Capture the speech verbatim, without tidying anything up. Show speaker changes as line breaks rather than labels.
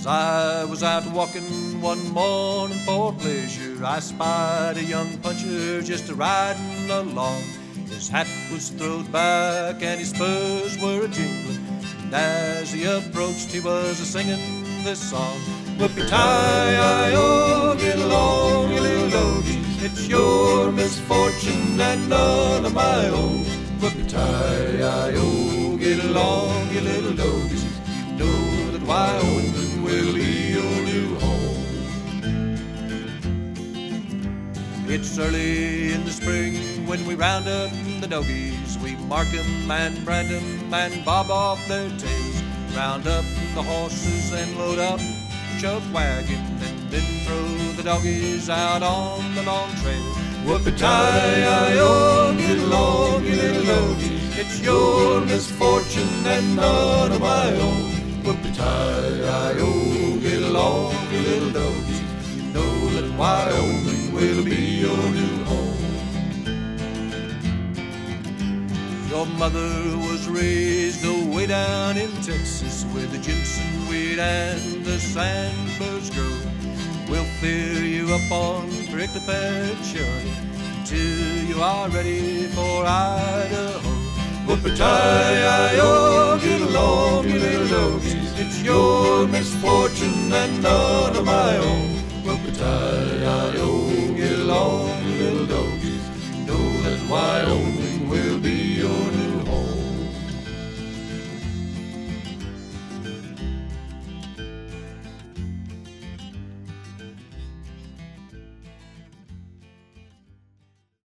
As I was out walking one morning for pleasure, I spied a young puncher just a-riding along. His hat was throwed back and his spurs were a-jingling, and as he approached he was a-singing this song. Whoopie-tie-I-O, get along, you little doggy, it's your misfortune and none of my own. Whoopie-tie-I-O, get along, you little doggies, you know that Wyoming will be your new home. It's early in the spring when we round up the doggies. We mark 'em and brand 'em and bob off their tails, round up the horses and load up the chuck wagon, and then throw the doggies out on the long trail. Whoopie-tie-I-O, get along, you little doggy, it's your misfortune and none of my own. Whoopie-tie-I-O, get along, you little doggy, you know that Wyoming will be your new home. Your mother was raised away down in Texas, where the Jimson weed and the sandbirds grow. We'll fill you up on prickly pear cherry till you are ready for Idaho. Whoopie-tie-I-O, get along, you little doggies, it's your misfortune and none of my own. Whoopie-tie-I-O, get along, you little doggies, you know that Wyoming